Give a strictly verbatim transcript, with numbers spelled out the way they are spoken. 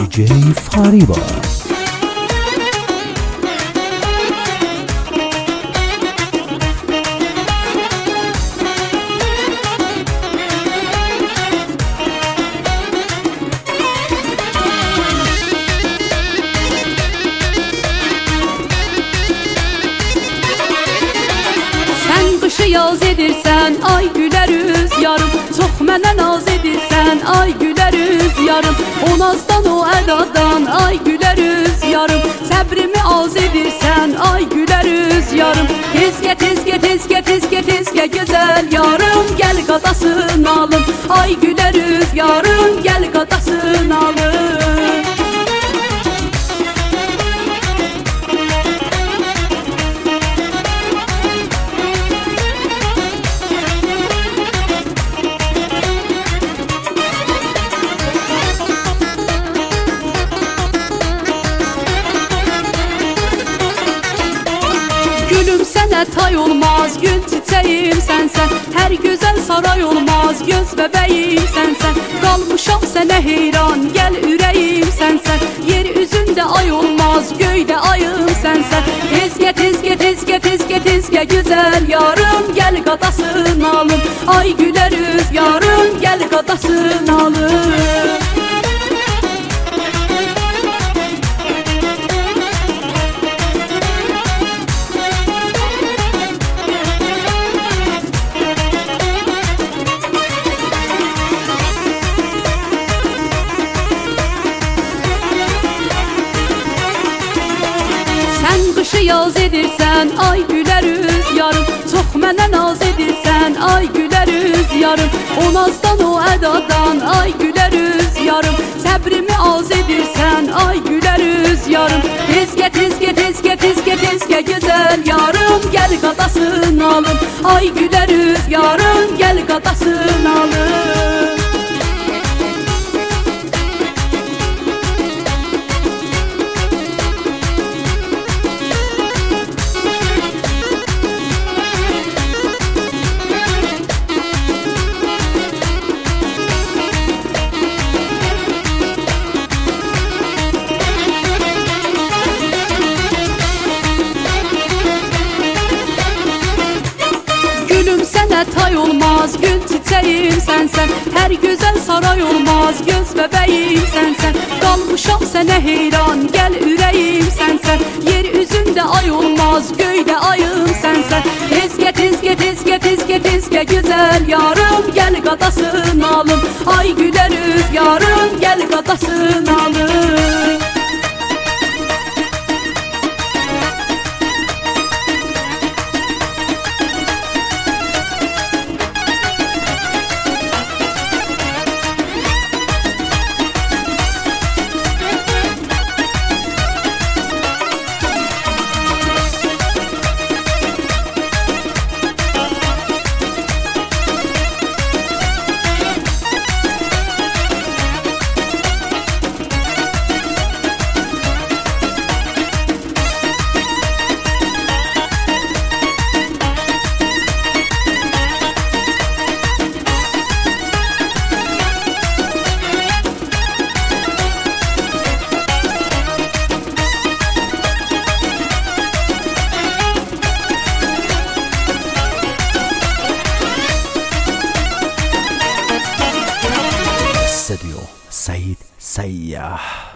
D J Fariba. Yaz edirsən, ay gülərüz yarım. Çox mənə naz edirsən, ay gülərüz yarım. O nazdan, o ədadan, ay gülərüz yarım. Səbrimi az edirsən, ay gülərüz yarım. Tezgə, tezgə, tezgə, tezgə, tezgə gözəl yarım. Gəl qadasın alım, ay gülərüz yarım. Gəl qadasın alım. Gülüm sənə tay olmaz, gül çiçəyim sənsən. Hər gözəl saray olmaz, göz bəbəyim sənsən. Qalmışam sənə heyran, gəl ürəyim sənsən. Yer üzündə ay olmaz, göydə ayım sənsən. Tezgə, tezgə, tezgə, tezgə, tezgə gözəl yarım. Gəl qadasın alım, ay gülərüz yarım. Gəl qadasın alım. Qışı yaz edirsən, ay gülərüz yarım. Çox mənə naz edirsən, ay gülərüz yarım. O nazdan, o ədadan, ay gülərüz yarım. Səbrimi az edirsən, ay gülərüz yarım. Tezgə, tezgə, tezgə, tezgə, tezgə gözəl yarım. Gəl qadasın alım, ay gülərüz yarım. Gəl qadasın alım. Gülüm sənə tay olmaz, gül çiçəyim sənsən. Hər gözəl saray olmaz, göz bəbəyim sənsən. Qalmışam sənə heyran, gəl ürəyim sənsən. Yer üzündə ay olmaz, göydə ayım sənsən. Tezgə, tezgə, tezgə, tezgə, tezgə gözəl yarım. Gəl qadasın alım, ay gülərüz yarım. Gəl qadasın alım. استوديو سعيد سياح.